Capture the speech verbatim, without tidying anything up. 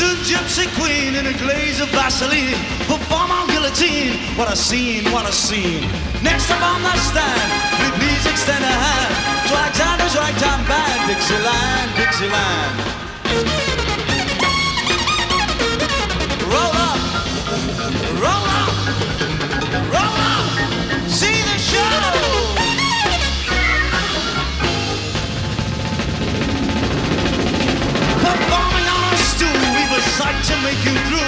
a gypsy queen in a glaze of Vaseline. Perform on guillotine. What a scene, what a scene. Next up on the stand, will you please extend a hand? Ragtime is ragtime band. Dixieland, Dixieland. Roll up, roll up, roll up. See the show. Performing on a stool, we've a sight to make you through.